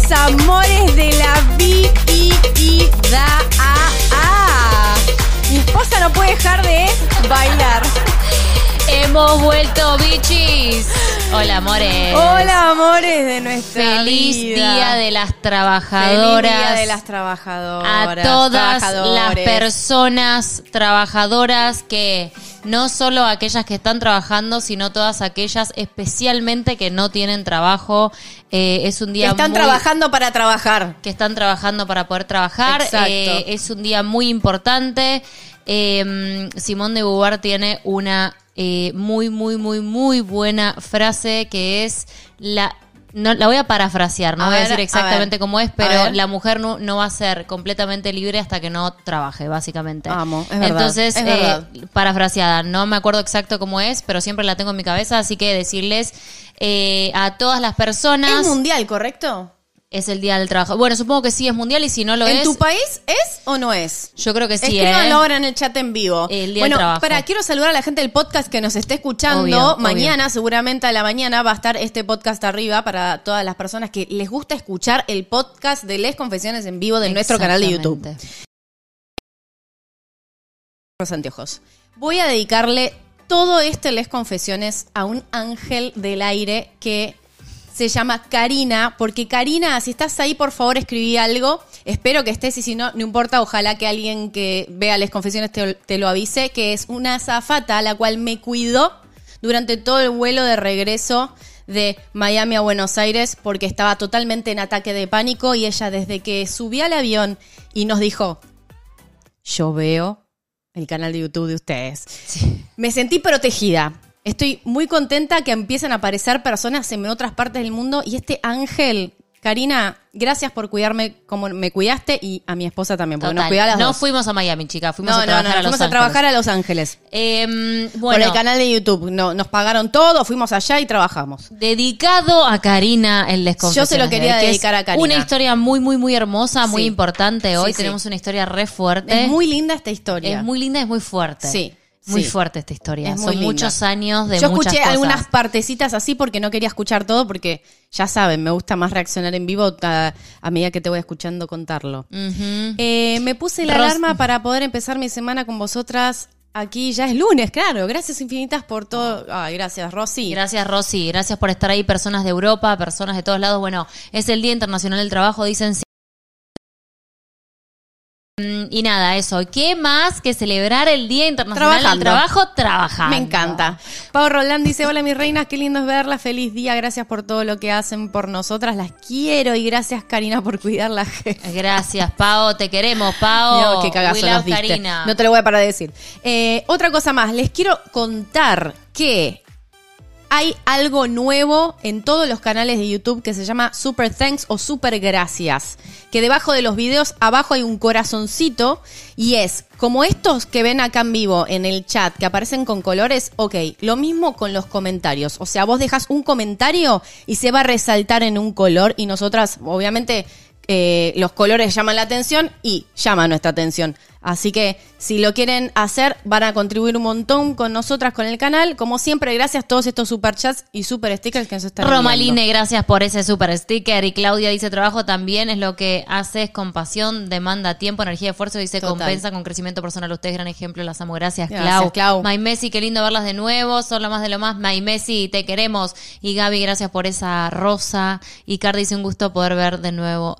amores de la vida. Mi esposa no puede dejar de bailar. Hemos vuelto, bichis. Hola, amores. Hola, amores de nuestra Feliz vida. Día de las Trabajadoras. Feliz Día de las Trabajadoras. A todas las personas trabajadoras que no solo aquellas que están trabajando, sino todas aquellas especialmente que no tienen trabajo. Es un día que están trabajando para trabajar. Que están trabajando para poder trabajar. Exacto. Es un día muy importante. Simone de Beauvoir tiene una muy buena frase que es no, la voy a parafrasear, no voy a decir exactamente cómo es, pero la mujer no va a ser completamente libre hasta que no trabaje, básicamente. Amo, es verdad. Entonces, es verdad. Parafraseada, no me acuerdo exacto cómo es, pero siempre la tengo en mi cabeza, así que decirles a todas las personas... Es mundial, ¿correcto? Es el Día del Trabajo. Bueno, supongo que sí es mundial y si no lo es... ¿En tu país es o no es? Yo creo que sí, Escríbanlo ahora en el chat en vivo. El Día del Trabajo. Quiero saludar a la gente del podcast que nos esté escuchando. Obvio, mañana, seguramente a la mañana, va a estar este podcast arriba para todas las personas que les gusta escuchar el podcast de Les Confesiones en vivo de nuestro canal de YouTube. Los anteojos. Voy a dedicarle todo este Les Confesiones a un ángel del aire que... se llama Karina, porque Karina, si estás ahí, por favor, escribí algo. Espero que estés y si no, no importa, ojalá que alguien que vea Les Confesiones te lo avise, que es una azafata la cual me cuidó durante todo el vuelo de regreso de Miami a Buenos Aires porque estaba totalmente en ataque de pánico y ella desde que subí al avión y nos dijo, yo veo el canal de YouTube de ustedes. Sí. Me sentí protegida. Estoy muy contenta que empiecen a aparecer personas en otras partes del mundo y este ángel, Karina, gracias por cuidarme como me cuidaste y a mi esposa también, porque nos cuidó a las dos. No fuimos a Miami, chica, fuimos a trabajar a Los Ángeles. Fuimos a trabajar a Los Ángeles. Bueno, por el canal de YouTube. Nos pagaron todo, fuimos allá y trabajamos. Dedicado a Karina el Les Confesiones. Yo se lo quería dedicar a Karina. Una historia muy hermosa, muy importante. Hoy tenemos una historia re fuerte. Es muy linda esta historia. Es muy linda, es muy fuerte. Sí. Muy fuerte esta historia. Son muchos años de muchas cosas. Yo escuché algunas partecitas así porque no quería escuchar todo porque, ya saben, me gusta más reaccionar en vivo a medida que te voy escuchando contarlo. Uh-huh. Me puse la alarma para poder empezar mi semana con vosotras. Aquí ya es lunes, claro. Gracias infinitas por todo. Ay, gracias, Rosy. Gracias, Rosy. Gracias por estar ahí. Personas de Europa, personas de todos lados. Bueno, es el Día Internacional del Trabajo, dicen. Y nada, eso. ¿Qué más que celebrar el Día Internacional del Trabajo? Trabajando. Me encanta. Pau Roland dice, hola mis reinas, qué lindo es verlas, feliz día, gracias por todo lo que hacen por nosotras, las quiero y gracias Karina por cuidar la gente. Gracias, Pau, te queremos, Pau. No, qué cagazo nos diste. Karina. No te lo voy a parar de decir. Otra cosa más, les quiero contar que hay algo nuevo en todos los canales de YouTube que se llama Super Thanks o Super Gracias. Que debajo de los videos, abajo hay un corazoncito y es como estos que ven acá en vivo en el chat que aparecen con colores. Ok, lo mismo con los comentarios. O sea, vos dejas un comentario y se va a resaltar en un color y nosotras, obviamente, los colores llaman la atención y llaman nuestra atención. Así que si lo quieren hacer, van a contribuir un montón con nosotras, con el canal. Como siempre, gracias a todos estos superchats y super stickers que nos están Romaline, enviando. gracias por ese super sticker. Y Claudia dice, trabajo también es lo que haces con pasión, demanda tiempo, energía y esfuerzo. Dice, compensa con crecimiento personal. Ustedes, gran ejemplo, las amo. Gracias, Clau. My Messi, qué lindo verlas de nuevo. Son lo más de lo más. My Messi, te queremos. Y Gaby, gracias por esa rosa. Y Car dice, un gusto poder ver de nuevo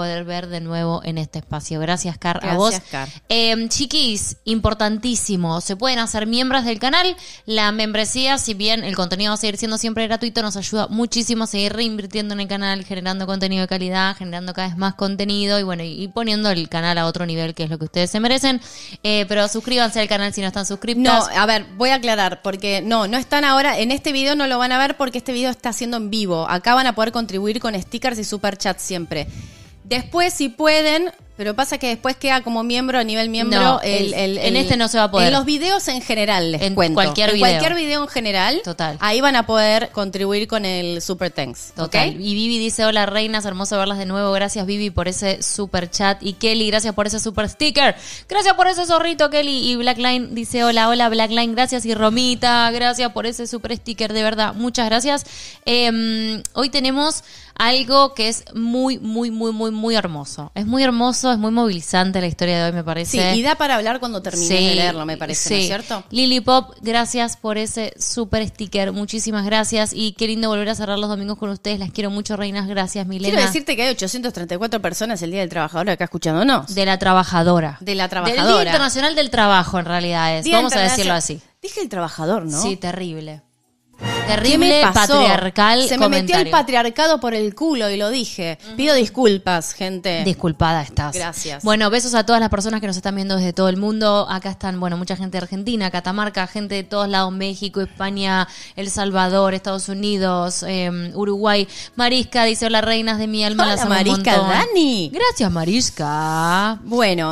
en este espacio. Gracias, Car. Gracias, a vos. Car. Chiquis, importantísimo, se pueden hacer miembros del canal. La membresía, si bien el contenido va a seguir siendo siempre gratuito, nos ayuda muchísimo a seguir reinvirtiendo en el canal, generando contenido de calidad, generando cada vez más contenido y bueno, y poniendo el canal a otro nivel, que es lo que ustedes se merecen. Pero suscríbanse al canal si no están suscriptas. No, a ver, voy a aclarar, porque no están ahora, en este video no lo van a ver porque este video está siendo en vivo. Acá van a poder contribuir con stickers y superchats siempre. Después, si pueden, pero pasa que después queda como miembro, a nivel miembro. No, en este no se va a poder. En los videos en general, les en cuento. Cualquier video. Cualquier video en general. Total. Ahí van a poder contribuir con el Super Thanks. Total. ¿Okay? Y Vivi dice, hola reinas, hermoso verlas de nuevo. Gracias Vivi por ese super chat. Y Kelly, gracias por ese super sticker. Gracias por ese zorrito, Kelly. Y Blackline dice, hola Blackline, gracias. Y Romita, gracias por ese super sticker, de verdad. Muchas gracias. Hoy tenemos algo que es muy, muy, muy, muy, muy hermoso. Es muy hermoso, es muy movilizante la historia de hoy, me parece. Sí, y da para hablar cuando termines de leerlo, me parece, ¿no es cierto? Lili Pop, gracias por ese súper sticker. Muchísimas gracias. Y qué lindo volver a cerrar los domingos con ustedes. Las quiero mucho, reinas. Gracias, Milena. Quiero decirte que hay 834 personas el Día del Trabajador acá escuchándonos. De la trabajadora. De la trabajadora. Del Día Internacional del Trabajo, en realidad es. Vamos a decirlo así. Dije el trabajador, ¿no? Sí, terrible. Terrible, patriarcal. Se me metió el patriarcado por el culo y lo dije. Pido disculpas, gente. Disculpada estás. Gracias. Bueno, besos a todas las personas que nos están viendo desde todo el mundo. Acá están, bueno, mucha gente de Argentina, Catamarca, gente de todos lados, México, España, El Salvador, Estados Unidos, Uruguay. Mariska dice, hola, reinas de mi alma. Hola, las amo Mariska, un montón. Dani. Gracias, Mariska. Bueno,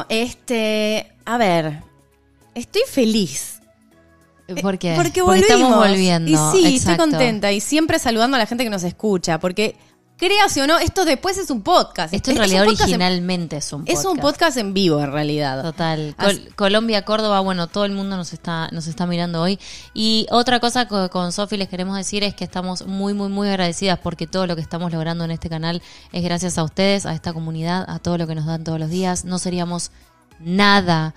a ver, estoy feliz. ¿Por qué? Porque estamos volviendo. Y sí, exacto. Estoy contenta. Y siempre saludando a la gente que nos escucha. Porque, créase o no, esto después es un podcast. Esto en realidad originalmente es un podcast. Es un podcast en vivo, en realidad. Total. Colombia, Córdoba, bueno, todo el mundo nos está mirando hoy. Y otra cosa que con Sofi les queremos decir es que estamos muy, muy, muy agradecidas porque todo lo que estamos logrando en este canal es gracias a ustedes, a esta comunidad, a todo lo que nos dan todos los días. No seríamos nada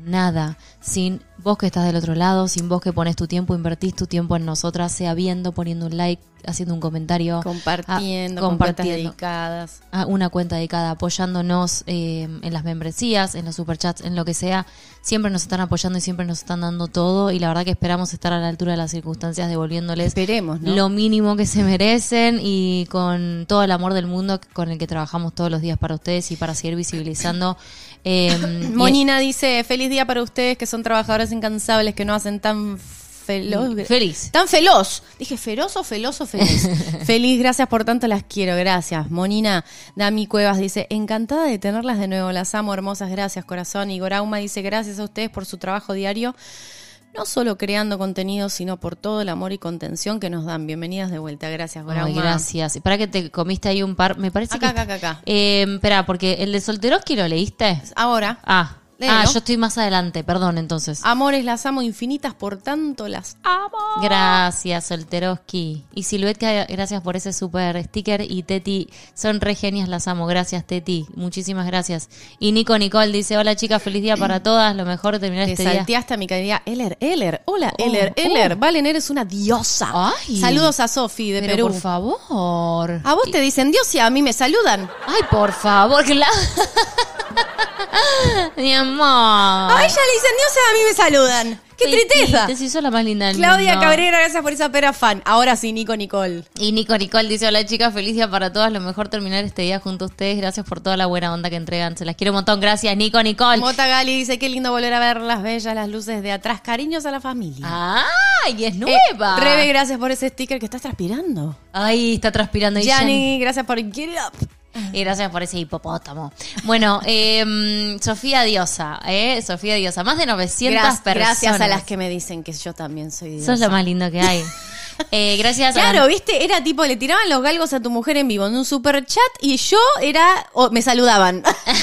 sin vos que estás del otro lado, sin vos que pones tu tiempo, invertís tu tiempo en nosotras, sea viendo, poniendo un like, haciendo un comentario, compartiendo. Con cuentas dedicadas, a una cuenta dedicada, apoyándonos en las membresías, en los superchats, en lo que sea. Siempre nos están apoyando y siempre nos están dando todo, y la verdad que esperamos estar a la altura de las circunstancias, devolviéndoles lo mínimo que se merecen y con todo el amor del mundo con el que trabajamos todos los días para ustedes y para seguir visibilizando. Monina dice, feliz día para ustedes que son trabajadores incansables, que no hacen tan feliz. Tan feroz. Dije, feroz o feliz. Feliz, gracias por tanto, las quiero, gracias. Monina Dami Cuevas dice, encantada de tenerlas de nuevo, las amo, hermosas, gracias, corazón. Y Gorauma dice, gracias a ustedes por su trabajo diario, no solo creando contenido, sino por todo el amor y contención que nos dan. Bienvenidas de vuelta, gracias, Gorauma. Ay, gracias. Para que te comiste ahí un par, me parece acá. Espera, porque el de Solteroski lo leíste. Ahora. Léelo. Yo estoy más adelante, perdón, entonces. Amores, las amo infinitas, por tanto las amo. Gracias, Solteroski. Y Silvette, gracias por ese super sticker. Y Teti, son re genias, las amo. Gracias, Teti. Muchísimas gracias. Y Nicole dice, hola chicas, feliz día para todas. Lo mejor de terminar este día. Te salteaste a mi querida Eller. Hola, Eller. Valen, eres una diosa. Ay. Saludos a Sofi de Perú. Por favor. A vos te dicen Dios y a mí me saludan. Ay, por favor, claro. Mi amor. A ella le dicen Dios y a mí me saludan. ¡Qué tristeza! Te hizo la más linda del Claudia mundo. Cabrera, gracias por esa pera fan. Ahora sí, Nicole. Y Nicole dice, hola chicas, feliz día para todas. Lo mejor terminar este día junto a ustedes. Gracias por toda la buena onda que entregan. Se las quiero un montón. Gracias, Nicole. Mota Gali dice, qué lindo volver a ver las bellas, las luces de atrás. Cariños a la familia. ¡Ay, es nueva! Rebe, gracias por ese sticker que estás transpirando. Ay, está transpirando. Yani, gracias por Get Up. Y gracias por ese hipopótamo. Bueno, Sofía Diosa, Sofía Diosa. Más de 900 personas. Gracias a las que me dicen que yo también soy diosa. Sos lo más lindo que hay. Gracias. Claro, viste, era tipo, le tiraban los galgos a tu mujer en vivo en un super chat y yo me saludaban.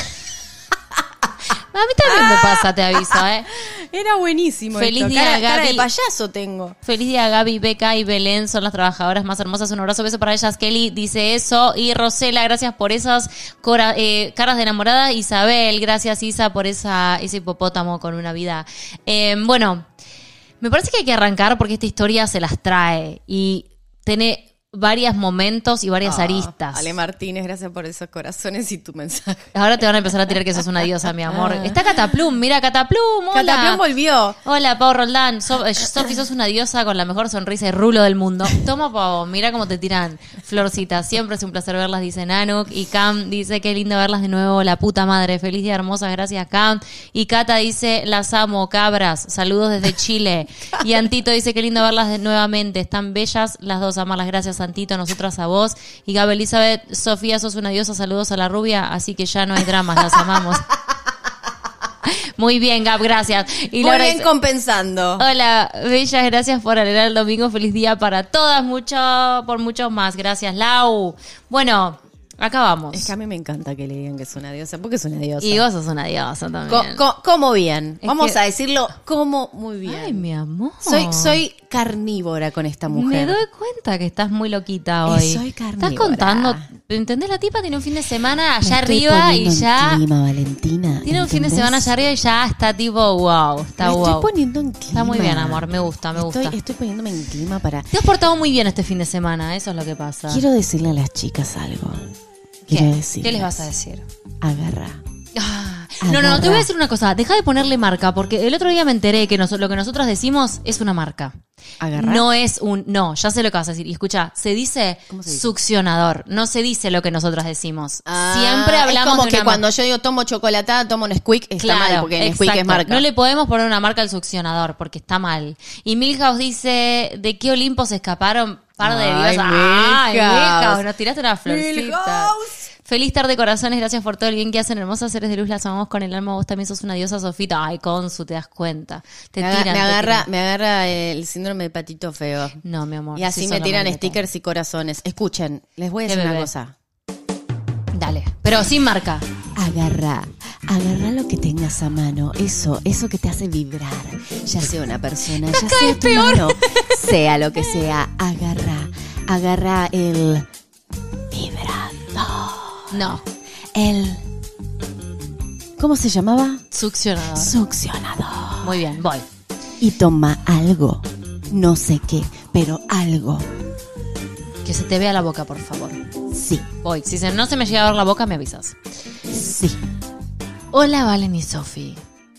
A mí también me pasa, te aviso, Era buenísimo. Feliz día, Gaby. Cara de payaso tengo. Feliz día, Gaby, Beca y Belén son las trabajadoras más hermosas. Un abrazo, beso para ellas. Kelly dice eso. Y Rosela, gracias por esas caras de enamorada. Isabel, gracias, Isa, por ese hipopótamo con una vida. Bueno, me parece que hay que arrancar porque esta historia se las trae y tiene varios momentos y varias aristas. Ale Martínez, gracias por esos corazones y tu mensaje. Ahora te van a empezar a tirar que sos una diosa, mi amor. Está Cataplum, mira Cataplum, hola. Cataplum volvió. Hola, Pau Roldán. Sofi, sos una diosa con la mejor sonrisa y rulo del mundo. Toma, Pau, mira cómo te tiran florcitas. Siempre es un placer verlas, dice Nanuk. Y Cam dice, qué lindo verlas de nuevo, la puta madre. Feliz día, hermosas, gracias, Cam. Y Cata dice, las amo, cabras. Saludos desde Chile. Y Antito dice, qué lindo verlas nuevamente. Están bellas las dos, amarlas, gracias, Santito, nosotras a vos. Y Gaby Elizabeth, Sofía, sos una diosa, saludos a la rubia, así que ya no hay dramas, las amamos. Muy bien, Gab, gracias. Y muy bien compensando. Hola, bellas, gracias por alegrar el domingo, feliz día para todas, por muchos más, gracias, Lau. Bueno, Acá vamos. Es que a mí me encanta que le digan que es una diosa, porque es una diosa. Y vos sos una diosa también. Como bien. Vamos a decirlo como muy bien. Ay, mi amor. Soy carnívora con esta mujer. Me doy cuenta que estás muy loquita hoy. Soy carnívora. Estás contando, ¿entendés? La tipa tiene un fin de semana allá arriba y ya... En clima, Valentina. Tiene un fin de semana allá arriba y ya está tipo wow. Está me wow. estoy poniendo en clima. Está muy bien, amor. Me gusta. Estoy poniéndome en clima para... Te has portado muy bien este fin de semana. Eso es lo que pasa. Quiero decirle a las chicas algo. ¿Qué les vas a decir? Agarra. No, te voy a decir una cosa. Deja de ponerle marca, porque el otro día me enteré que lo que nosotros decimos es una marca. ¿Agarra? No es no, ya sé lo que vas a decir. Y escucha, se dice succionador. No se dice lo que nosotras decimos. Siempre hablamos es como de que cuando yo digo tomo chocolatada, tomo Nesquik, está mal, porque Nesquik es marca. No le podemos poner una marca al succionador, porque está mal. Y Milhouse dice, ¿de qué Olimpo se escaparon? Par de diosas. ¡Ay, Milhouse! Nos tiraste una florcita. Feliz tarde, corazones. Gracias por todo el bien que hacen. Hermosas seres de luz, las amamos con el alma. Vos también sos una diosa, Sofita. Ay, Consu, te das cuenta. Me agarra el síndrome de patito feo. No, mi amor. Y así me tiran stickers y corazones. Escuchen, les voy a decir una cosa. Dale, pero sin marca. Agarra lo que tengas a mano. Eso que te hace vibrar. Ya sea una persona, ya sea tu mano. Sea lo que sea. Agarra el vibrando. No. ¿Cómo se llamaba? Succionador. Muy bien, voy. Y toma algo. No sé qué, pero algo. Que se te vea la boca, por favor. Sí. Voy. Si no se me llega a ver la boca, me avisas. Sí. Hola, Valen y Sofi.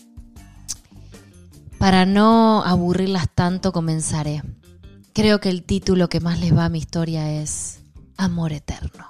Para no aburrirlas tanto, comenzaré. Creo que el título que más les va a mi historia es Amor Eterno.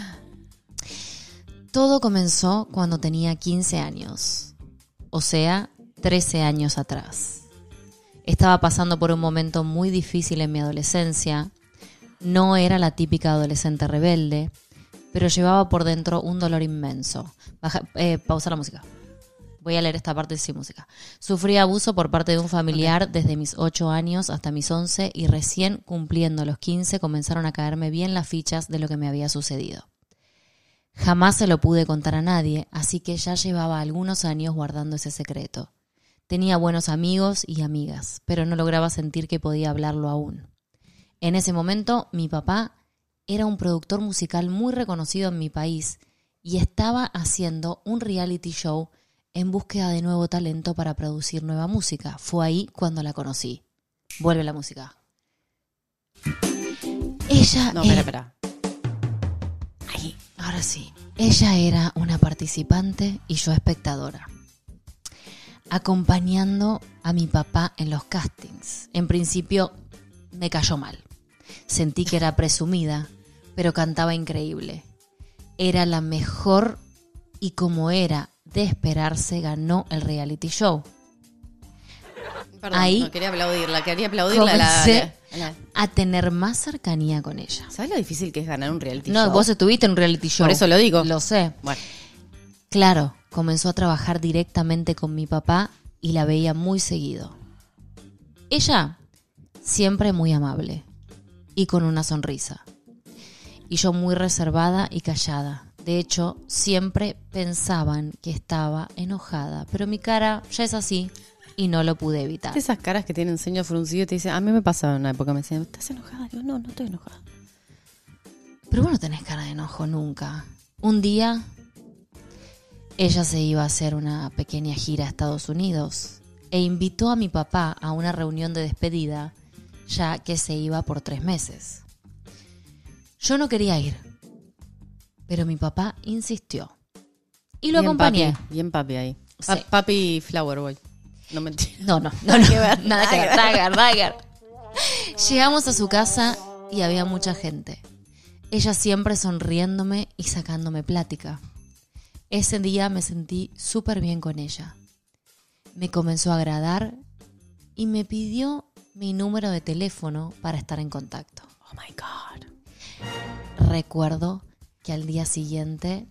Todo comenzó cuando tenía 15 años, o sea, 13 años atrás. Estaba pasando por un momento muy difícil en mi adolescencia. No era la típica adolescente rebelde, pero llevaba por dentro un dolor inmenso. Pausa la música. Voy a leer esta parte sin música. Sufrí abuso por parte de un familiar desde mis 8 años hasta mis 11 y recién cumpliendo los 15 comenzaron a caerme bien las fichas de lo que me había sucedido. Jamás se lo pude contar a nadie, así que ya llevaba algunos años guardando ese secreto. Tenía buenos amigos y amigas, pero no lograba sentir que podía hablarlo aún. En ese momento, mi papá era un productor musical muy reconocido en mi país y estaba haciendo un reality show en búsqueda de nuevo talento para producir nueva música. Fue ahí cuando la conocí. Vuelve la música. Ella... No, espera. Ahí. Ahora sí. Ella era una participante y yo espectadora, acompañando a mi papá en los castings. En principio me cayó mal. Sentí que era presumida, pero cantaba increíble. Era la mejor y como era de esperarse, ganó el reality show. Perdón, ahí no quería aplaudirla. Comencé a tener más cercanía con ella. ¿Sabes lo difícil que es ganar un reality show? No, vos estuviste en un reality show. Por eso lo digo. Lo sé. Bueno. Claro, comenzó a trabajar directamente con mi papá y la veía muy seguido. Ella, siempre muy amable y con una sonrisa. Y yo muy reservada y callada. De hecho, siempre pensaban que estaba enojada, pero mi cara ya es así y no lo pude evitar. Esas caras que tienen ceño fruncido y te dicen, a mí me pasaba en una época, me decían, ¿estás enojada? Digo, no estoy enojada. Pero vos no tenés cara de enojo nunca. Un día, ella se iba a hacer una pequeña gira a Estados Unidos e invitó a mi papá a una reunión de despedida, ya que se iba por 3 meses. Yo no quería ir, pero mi papá insistió y lo acompañé. Bien papi ahí. Sí. Papi Flower Boy. No mentira. No. Nada que ver. Nada que ver. Llegamos a su casa y había mucha gente. Ella siempre sonriéndome y sacándome plática. Ese día me sentí súper bien con ella. Me comenzó a agradar y me pidió mi número de teléfono para estar en contacto. Oh my God. Recuerdo que al día siguiente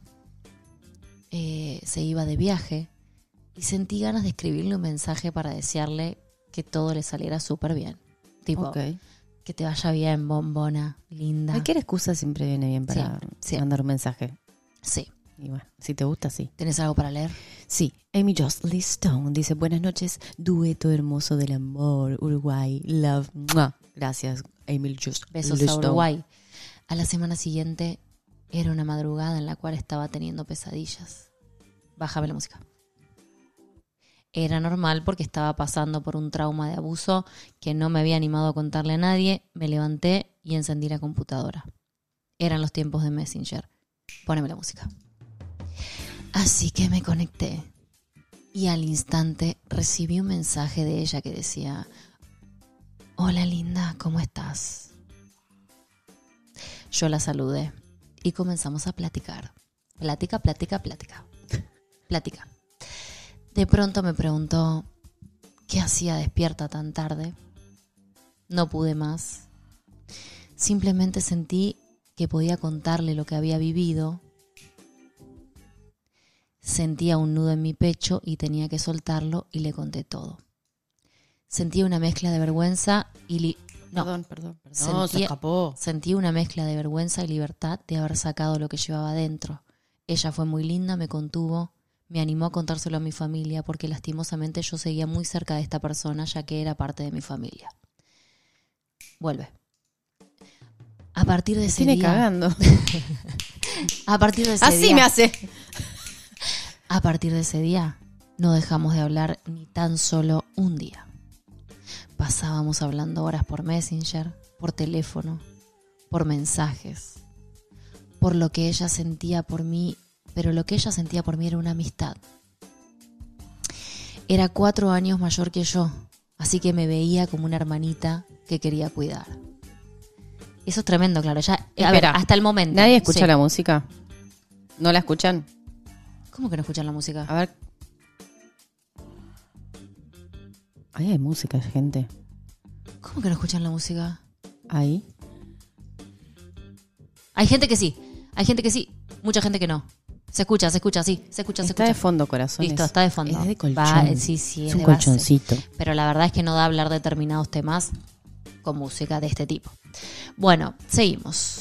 se iba de viaje y sentí ganas de escribirle un mensaje para desearle que todo le saliera súper bien. Tipo, Que te vaya bien, bombona, linda. Cualquier excusa siempre viene bien para mandar un mensaje. Sí. Y bueno, si te gusta, sí. ¿Tenés algo para leer? Sí. Amy Jocelyn Stone dice, buenas noches, dueto hermoso del amor, Uruguay, love. ¡Mua! Gracias, Amy Jocelyn. Besos a Uruguay. A la semana siguiente era una madrugada en la cual estaba teniendo pesadillas. Bájame la música. Era normal porque estaba pasando por un trauma de abuso que no me había animado a contarle a nadie. Me levanté y encendí la computadora. Eran los tiempos de Messenger. Póneme la música. Así que me conecté y al instante recibí un mensaje de ella que decía: hola linda, ¿cómo estás? Yo la saludé y comenzamos a platicar. Plática. De pronto me preguntó qué hacía despierta tan tarde. No pude más. Simplemente sentí que podía contarle lo que había vivido. Sentía un nudo en mi pecho y tenía que soltarlo y le conté todo. Sentía una mezcla de vergüenza y... Perdón. Se escapó. Sentí una mezcla de vergüenza y libertad de haber sacado lo que llevaba adentro. Ella fue muy linda, me contuvo, me animó a contárselo a mi familia porque lastimosamente yo seguía muy cerca de esta persona ya que era parte de mi familia. Vuelve. A partir de ese día... cagando. A partir de ese Así día... me hace. A partir de ese día no dejamos de hablar ni tan solo un día. Pasábamos hablando horas por Messenger, por teléfono, por mensajes, por lo que ella sentía por mí, pero lo que ella sentía por mí era una amistad. Era 4 años mayor que yo, así que me veía como una hermanita que quería cuidar. Eso es tremendo, claro. Ya, a ver, hasta el momento. ¿Nadie escucha la música? ¿No la escuchan? ¿Cómo que no escuchan la música? A ver. Ahí hay música, gente. ¿Cómo que no escuchan la música? Ahí. Hay gente que sí. Hay gente que sí. Mucha gente que no. Se escucha, sí. Está de fondo, corazones. Listo, está de fondo. Es de colchón. Sí, es un colchoncito. Base. Pero la verdad es que no da hablar determinados temas con música de este tipo. Bueno, seguimos.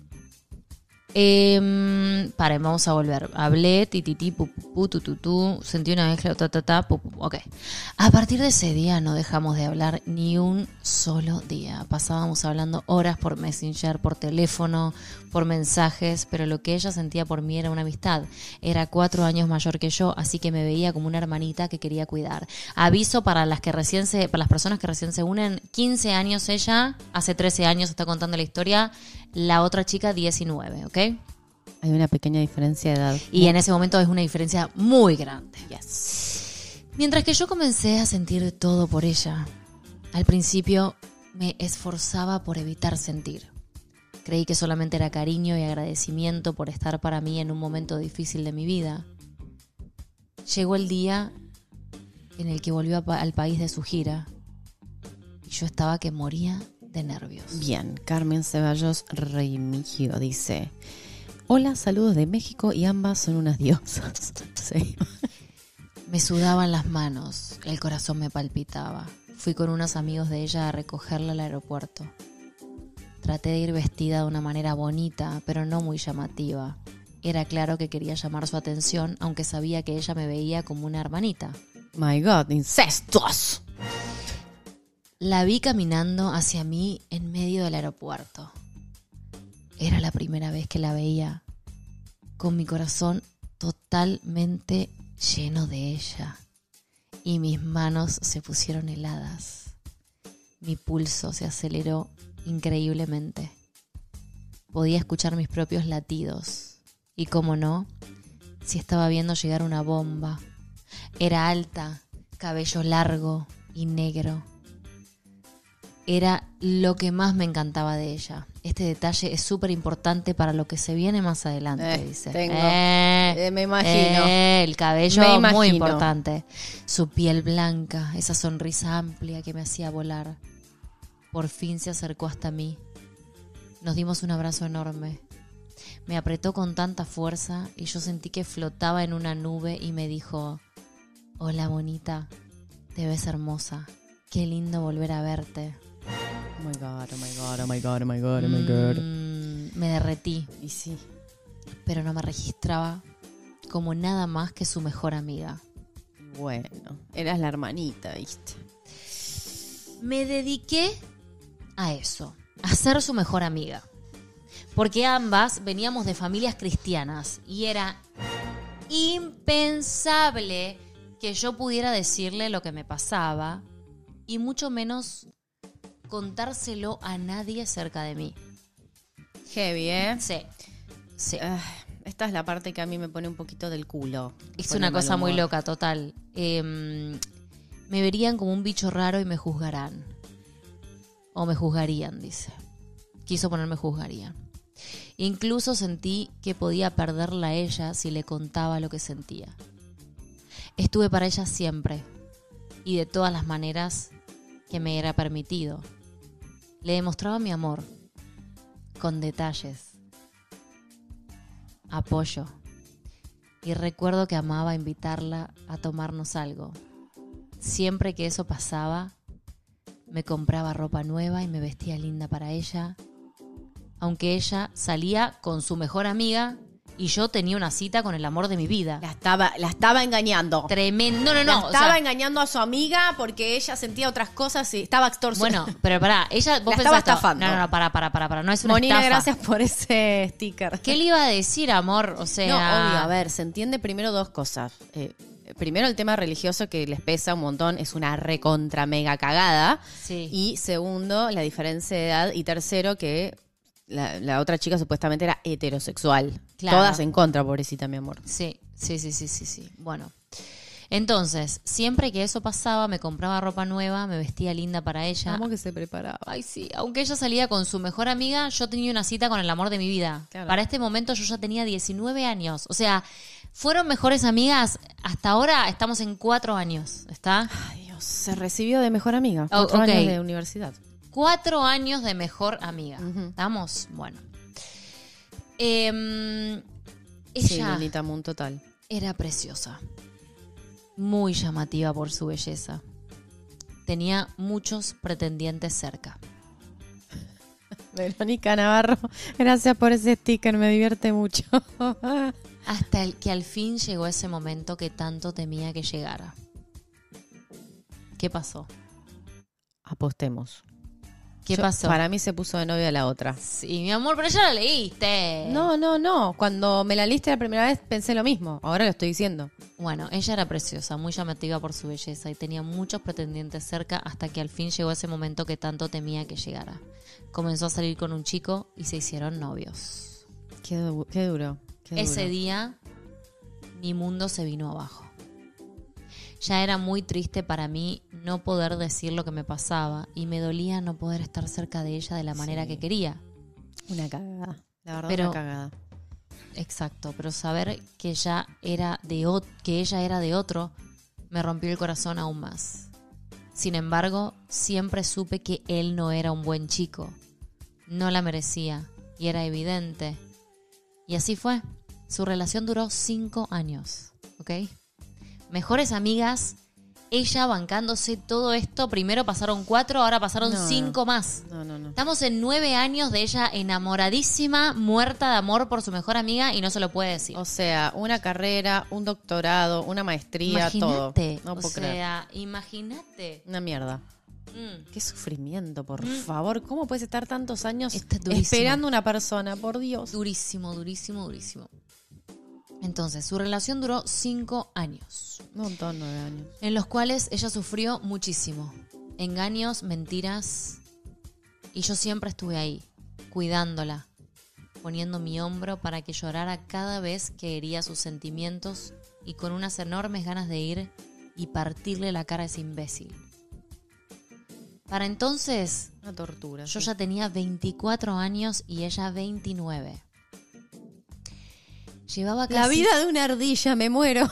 Paren, vamos a volver. Hablé, tititi, pupupú, tututú, sentí una mezcla, ok. A partir de ese día no dejamos de hablar ni un solo día. Pasábamos hablando horas por Messenger, por teléfono, por mensajes, pero lo que ella sentía por mí era una amistad. Era 4 años mayor que yo, así que me veía como una hermanita que quería cuidar. Aviso para las personas que recién se unen, 15 años ella, hace 13 años está contando la historia, la otra chica 19, ¿ok? Hay una pequeña diferencia de edad. Y en ese momento es una diferencia muy grande. Yes. Mientras que yo comencé a sentir todo por ella, al principio me esforzaba por evitar sentir. Creí que solamente era cariño y agradecimiento por estar para mí en un momento difícil de mi vida. Llegó el día en el que volvió al país de su gira y yo estaba que moría de nervios. Bien, Carmen Ceballos Remigio dice: hola, saludos de México y ambas son unas diosas. Sí. Me sudaban las manos, el corazón me palpitaba. Fui con unos amigos de ella a recogerla al aeropuerto. Traté de ir vestida de una manera bonita, pero no muy llamativa. Era claro que quería llamar su atención, aunque sabía que ella me veía como una hermanita. My God, incestos. La vi caminando hacia mí en medio del aeropuerto. Era la primera vez que la veía, con mi corazón totalmente lleno de ella, y mis manos se pusieron heladas. Mi pulso se aceleró increíblemente. Podía escuchar mis propios latidos, y cómo no, si estaba viendo llegar una bomba. Era alta, cabello largo y negro. Era lo que más me encantaba de ella. Este detalle es súper importante para lo que se viene más adelante, dice. Me imagino. El cabello muy importante. Su piel blanca, esa sonrisa amplia que me hacía volar. Por fin se acercó hasta mí. Nos dimos un abrazo enorme. Me apretó con tanta fuerza y yo sentí que flotaba en una nube y me dijo: hola bonita, te ves hermosa. Qué lindo volver a verte. Oh my God, oh my God, oh my God, oh my God, oh my God. Me derretí. Y sí. Pero no me registraba como nada más que su mejor amiga. Bueno, eras la hermanita, ¿viste? Me dediqué a eso, a ser su mejor amiga. Porque ambas veníamos de familias cristianas y era impensable que yo pudiera decirle lo que me pasaba y mucho menos contárselo a nadie cerca de mí. Heavy, ¿eh? Sí. Esta es la parte que a mí me pone un poquito del culo. Es una cosa muy loca, total. Me verían como un bicho raro y me juzgarán. O me juzgarían, dice. Quiso ponerme juzgarían. Incluso sentí que podía perderla a ella si le contaba lo que sentía. Estuve para ella siempre y de todas las maneras que me era permitido. Le demostraba mi amor con detalles, apoyo, y recuerdo que amaba invitarla a tomarnos algo. Siempre que eso pasaba, me compraba ropa nueva y me vestía linda para ella, aunque ella salía con su mejor amiga y yo tenía una cita con el amor de mi vida. La estaba engañando. Tremendo. No. La estaba engañando a su amiga porque ella sentía otras cosas y estaba extorsionando. Bueno, pero pará, ella... Vos la estaba estafando. No, pará. No es una Monina, estafa. gracias por ese sticker. ¿Qué le iba a decir, amor? O sea... No, obvio, a ver, se entiende primero dos cosas. Primero, el tema religioso que les pesa un montón, es una recontra mega cagada. Sí. Y segundo, la diferencia de edad. Y tercero, que la otra chica supuestamente era heterosexual. Claro. Todas en contra, pobrecita, mi amor. Sí. Bueno, entonces, siempre que eso pasaba, me compraba ropa nueva, me vestía linda para ella. ¿Cómo que se preparaba? Ay, sí. Aunque ella salía con su mejor amiga, yo tenía una cita con el amor de mi vida. Claro. Para este momento yo ya tenía 19 años. O sea, fueron mejores amigas. Hasta ahora estamos en 4 años. ¿Está? Ay, Dios. Se recibió de mejor amiga. 4 ok. años de universidad. 4 años de mejor amiga. Ujú. ¿Estamos? Bueno. Sí, Ella Lunita Moon total. era preciosa. Muy llamativa por su belleza. Tenía muchos pretendientes cerca. Verónica Navarro, gracias por ese sticker, me divierte mucho. Hasta que al fin llegó ese momento que tanto temía que llegara. ¿Qué pasó? Apostemos. ¿Qué pasó? Para mí se puso de novia a la otra. Sí, mi amor, pero ya la leíste. No. Cuando me la leíste la primera vez pensé lo mismo. Ahora lo estoy diciendo. Bueno, ella era preciosa, muy llamativa por su belleza y tenía muchos pretendientes cerca hasta que al fin llegó ese momento que tanto temía que llegara. Comenzó a salir con un chico y se hicieron novios. Qué duro. Ese día mi mundo se vino abajo. Ya era muy triste para mí no poder decir lo que me pasaba y me dolía no poder estar cerca de ella de la manera que quería. Una cagada. La verdad, Pero, una cagada. Exacto, pero saber que ella era de otro me rompió el corazón aún más. Sin embargo, siempre supe que él no era un buen chico. No la merecía y era evidente. Y así fue. Su relación duró 5 años, ¿ok? Mejores amigas, ella bancándose todo esto. Primero pasaron 4, ahora pasaron 5 más. No. Estamos en 9 años de ella enamoradísima, muerta de amor por su mejor amiga y no se lo puede decir. O sea, una carrera, un doctorado, una maestría, todo. No puedo creer. Imagínate. Una mierda. Qué sufrimiento, por favor. ¿Cómo puedes estar tantos años durísimo. esperando una persona? Por Dios. Durísimo. Entonces, su relación duró 5 años. Un montón, 9 años. En los cuales ella sufrió muchísimo. Engaños, mentiras. Y yo siempre estuve ahí, cuidándola, poniendo mi hombro para que llorara cada vez que hería sus sentimientos y con unas enormes ganas de ir y partirle la cara a ese imbécil. Para entonces, Una tortura. yo ya tenía 24 años y ella 29. Llevaba casi... La vida de una ardilla, me muero.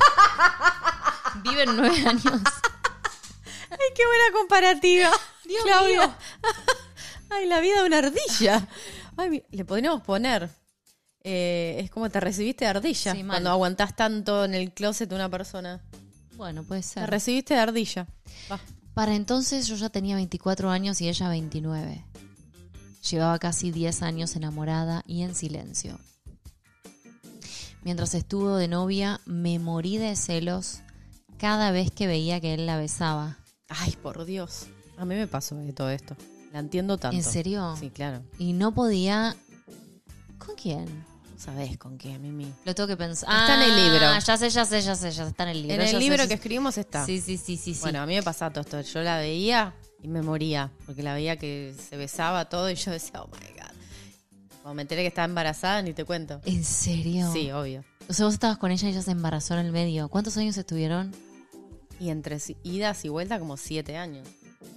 Viven 9 años. Ay, qué buena comparativa. Dios Claudia. mío. Ay, la vida de una ardilla. Ay, le podríamos poner. Es como te recibiste de ardilla. Sí, mal. Cuando aguantás tanto en el closet de una persona. Bueno, puede ser. Te recibiste de ardilla. Va. Para entonces yo ya tenía 24 años y ella 29. Llevaba casi 10 años enamorada y en silencio. Mientras estuvo de novia, me morí de celos cada vez que veía que él la besaba. Ay, por Dios. A mí me pasó de todo esto. La entiendo tanto. ¿En serio? Sí, claro. Y no podía... ¿Con quién? ¿Sabés con qué, Mimi? Lo tengo que pensar. Está en el libro. Ya sé, está en el libro. En el libro que escribimos está. Sí. Bueno, a mí me pasaba todo esto. Yo la veía y me moría. Porque la veía que se besaba todo y yo decía, oh my God. Cuando me enteré que estaba embarazada, ni te cuento. ¿En serio? Sí, obvio. O sea, vos estabas con ella y ella se embarazó en el medio. ¿Cuántos años estuvieron? Y entre idas y vueltas como 7 años.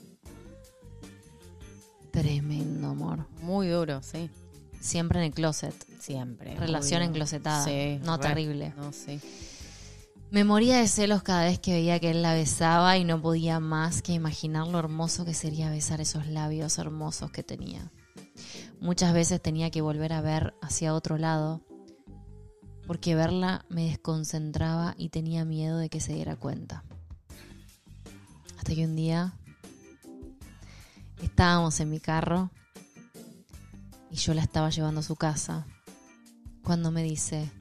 Tremendo, amor. Muy duro, sí. Siempre en el closet. Siempre. Relación enclosetada. Sí. No, terrible. No, sí. Me moría de celos cada vez que veía que él la besaba y no podía más que imaginar lo hermoso que sería besar esos labios hermosos que tenía. Muchas veces tenía que volver a ver hacia otro lado porque verla me desconcentraba y tenía miedo de que se diera cuenta. Hasta que un día estábamos en mi carro y yo la estaba llevando a su casa cuando me dice: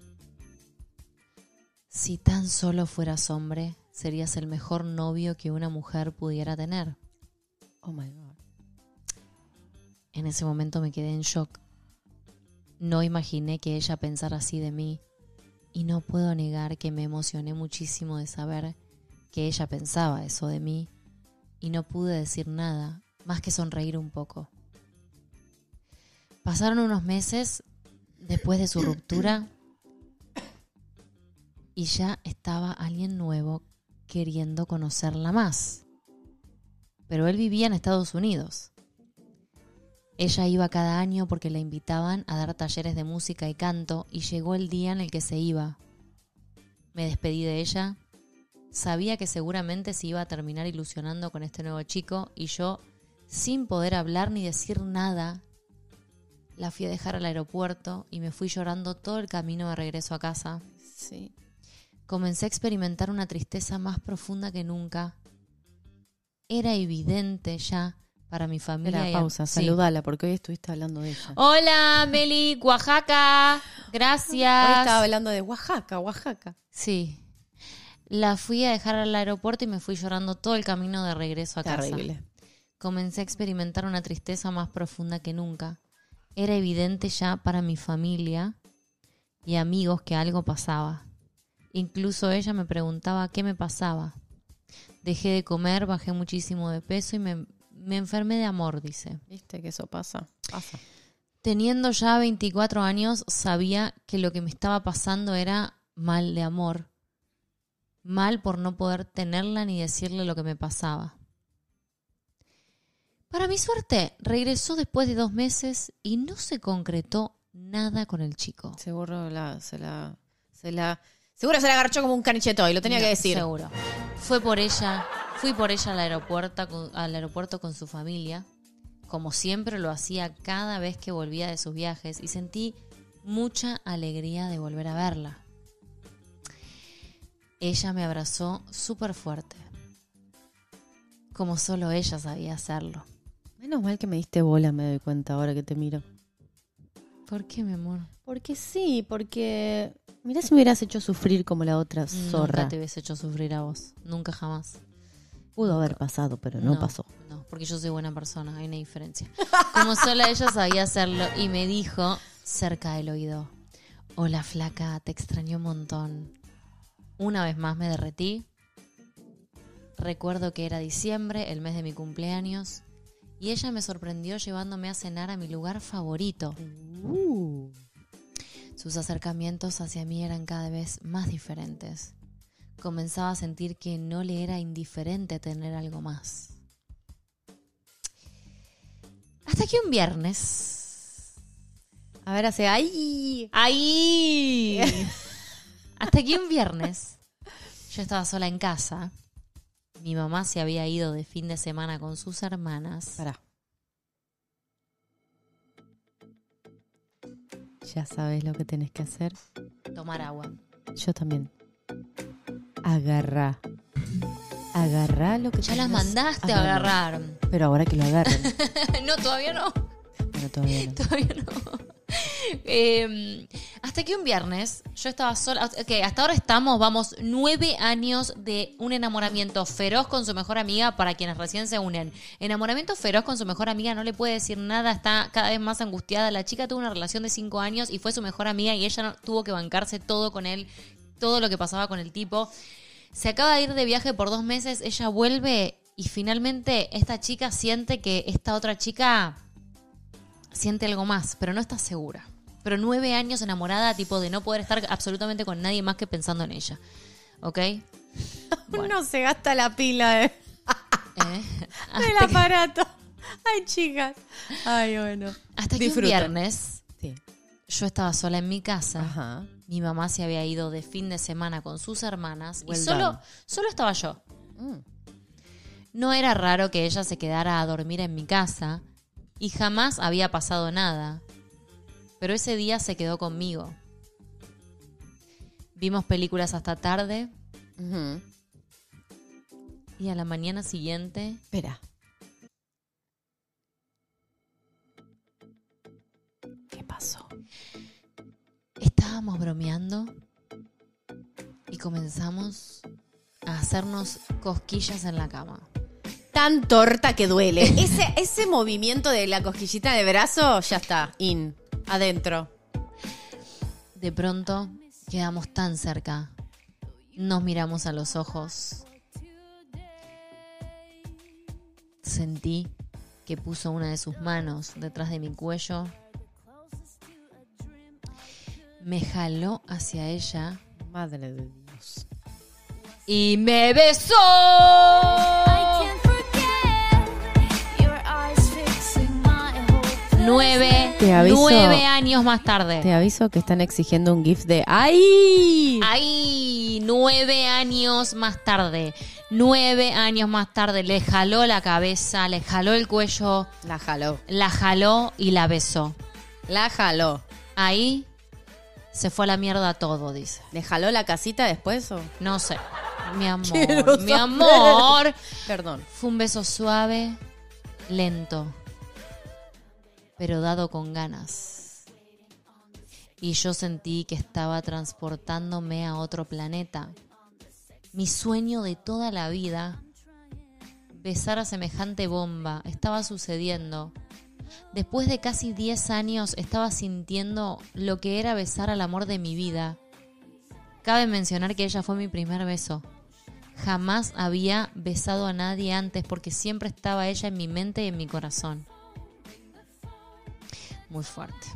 si tan solo fueras hombre, serías el mejor novio que una mujer pudiera tener. Oh my God. En ese momento me quedé en shock. No imaginé que ella pensara así de mí y no puedo negar que me emocioné muchísimo de saber que ella pensaba eso de mí y no pude decir nada más que sonreír un poco. Pasaron unos meses después de su ruptura y ya estaba alguien nuevo queriendo conocerla más. Pero él vivía en Estados Unidos. Ella iba cada año porque la invitaban a dar talleres de música y canto y llegó el día en el que se iba. Me despedí de ella. Sabía que seguramente se iba a terminar ilusionando con este nuevo chico y yo, sin poder hablar ni decir nada, la fui a dejar al aeropuerto y me fui llorando todo el camino de regreso a casa. Sí. Comencé a experimentar una tristeza más profunda que nunca. Era evidente ya para mi familia. Espera, pausa, sí. saludala, porque hoy estuviste hablando de ella. Hola, Meli, Oaxaca. Gracias. Hoy estaba hablando de Oaxaca. Sí. La fui a dejar al aeropuerto y me fui llorando todo el camino de regreso a casa. Terrible. Comencé a experimentar una tristeza más profunda que nunca. Era evidente ya para mi familia y amigos que algo pasaba. Incluso ella me preguntaba qué me pasaba. Dejé de comer, bajé muchísimo de peso y me enfermé de amor, dice. ¿Viste que eso pasa? Teniendo ya 24 años, sabía que lo que me estaba pasando era mal de amor. Mal por no poder tenerla ni decirle lo que me pasaba. Para mi suerte, regresó después de 2 meses y no se concretó nada con el chico. Seguro seguro se la agarchó como un canicheto y lo tenía que decir. Seguro. Fui por ella al aeropuerto con su familia, como siempre lo hacía cada vez que volvía de sus viajes, y sentí mucha alegría de volver a verla. Ella me abrazó súper fuerte, como solo ella sabía hacerlo. Menos mal que me diste bola, me doy cuenta ahora que te miro. ¿Por qué, mi amor? Porque sí, porque... Mirá si me hubieras hecho sufrir como la otra zorra. Nunca te hubiese hecho sufrir a vos. Nunca, jamás. Pudo haber pasado, pero no pasó. No, porque yo soy buena persona, hay una diferencia. Como solo ella sabía hacerlo, y me dijo cerca del oído: hola, flaca, te extrañé un montón. Una vez más me derretí. Recuerdo que era diciembre, el mes de mi cumpleaños, y ella me sorprendió llevándome a cenar a mi lugar favorito. Sus acercamientos hacia mí eran cada vez más diferentes. Comenzaba a sentir que no le era indiferente tener algo más. Hasta que un viernes... A ver, hace ¡ay! Hasta que un viernes yo estaba sola en casa. Mi mamá se había ido de fin de semana con sus hermanas. Pará. Ya sabes lo que tenés que hacer. Tomar agua. Yo también. Agarrá Agarrá lo que ya las mandaste a agarrar. Pero ahora que lo agarren. No, todavía no. Bueno, todavía no. Todavía no. Hasta que un viernes yo estaba sola. Hasta ahora vamos 9 años de un enamoramiento feroz con su mejor amiga. Para quienes recién se unen, enamoramiento feroz con su mejor amiga, no le puede decir nada, está cada vez más angustiada. La chica tuvo una relación de 5 años y fue su mejor amiga y ella tuvo que bancarse todo con él, todo lo que pasaba con el tipo. Se acaba de ir de viaje por 2 meses, ella vuelve y finalmente esta chica siente que esta otra chica siente algo más, pero no está segura. Pero 9 años enamorada, tipo de no poder estar absolutamente con nadie más que pensando en ella. ¿Ok? Bueno. Uno se gasta la pila del aparato. Ay, chicas. Ay, bueno. Hasta que un viernes yo estaba sola en mi casa. Ajá. Mi mamá se había ido de fin de semana con sus hermanas y solo estaba yo. No era raro que ella se quedara a dormir en mi casa y jamás había pasado nada. Pero ese día se quedó conmigo. Vimos películas hasta tarde. Uh-huh. Y a la mañana siguiente... Espera. ¿Qué pasó? Estábamos bromeando y comenzamos a hacernos cosquillas en la cama. Tan torta que duele. Ese movimiento de la cosquillita de brazo, ya está, adentro. De pronto quedamos tan cerca. Nos miramos a los ojos. Sentí que puso una de sus manos detrás de mi cuello. Me jaló hacia ella. Madre de Dios. Y me besó. 9 años más tarde. Te aviso que están exigiendo un GIF de ¡ay! ¡Ay! 9 años más tarde. 9 años más tarde. Le jaló la cabeza, le jaló el cuello. La jaló. La jaló y la besó. La jaló. Ahí se fue a la mierda todo, dice. ¿Le jaló la casita después o...? No sé. Mi amor, mi amor. Perdón. Fue un beso suave, lento, pero dado con ganas. Y yo sentí que estaba transportándome a otro planeta. Mi sueño de toda la vida, besar a semejante bomba, estaba sucediendo. Después de casi 10 años estaba sintiendo lo que era besar al amor de mi vida. Cabe mencionar que ella fue mi primer beso. Jamás había besado a nadie antes porque siempre estaba ella en mi mente y en mi corazón. Muy fuerte.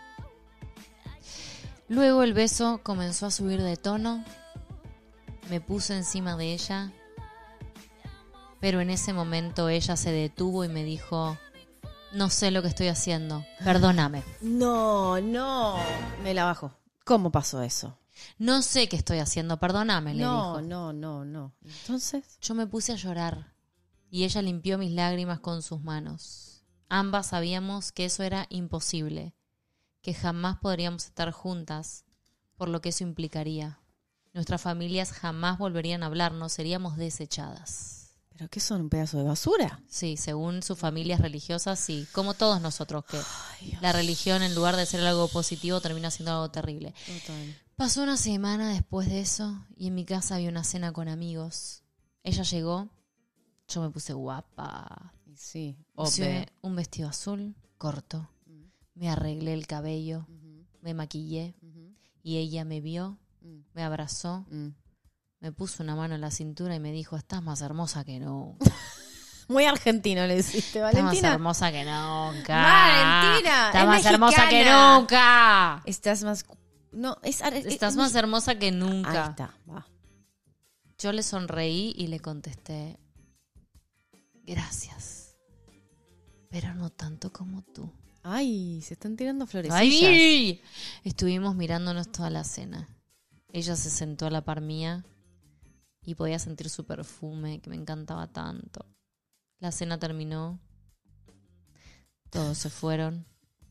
Luego el beso comenzó a subir de tono. Me puse encima de ella. Pero en ese momento ella se detuvo y me dijo: no sé lo que estoy haciendo, perdóname. No. Me la bajo. ¿Cómo pasó eso? No sé qué estoy haciendo, perdóname, le dijo. No. Entonces, yo me puse a llorar y ella limpió mis lágrimas con sus manos. Ambas sabíamos que eso era imposible, que jamás podríamos estar juntas, por lo que eso implicaría. Nuestras familias jamás volverían a hablarnos, seríamos desechadas. ¿Pero qué son, un pedazo de basura? Sí, según sus familias religiosas, sí. Como todos nosotros, que la religión, en lugar de ser algo positivo, termina siendo algo terrible. Total. Pasó una semana después de eso y en mi casa había una cena con amigos. Ella llegó, yo me puse guapa. Sí, puse un vestido azul, corto. Me arreglé el cabello, me maquillé y ella me vio, me abrazó, me puso una mano en la cintura y me dijo: estás más hermosa que nunca. Muy argentino le deciste, Valentina. Estás más hermosa que nunca. Valentina, estás más hermosa que nunca. Estás más... No, estás más hermosa que nunca. Ahí está, va. Yo le sonreí y le contesté: gracias, pero no tanto como tú. Ay, se están tirando florecillas. ¡Ay! Estuvimos mirándonos toda la cena. Ella se sentó a la par mía y podía sentir su perfume, que me encantaba tanto. La cena terminó. Todos se fueron.